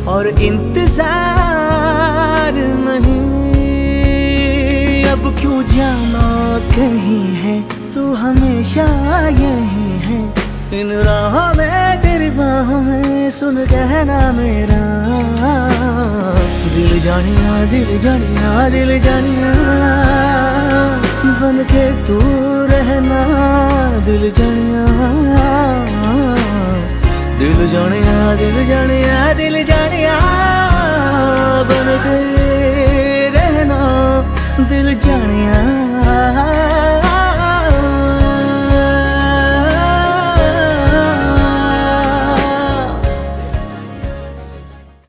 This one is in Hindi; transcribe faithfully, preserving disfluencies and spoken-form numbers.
और इंतजार नहीं। अब क्यों जाना कहीं है, तू हमेशा यही है। इन राहों में तेरी बाहों में सुन कहना मेरा दिल जानिया, दिल जानिया, दिल जानिया बन के तू रहना। दिल जानिया, दिल जानिया, दिल जानिया, दिल जानिया बन के रहना। दिल जानिया।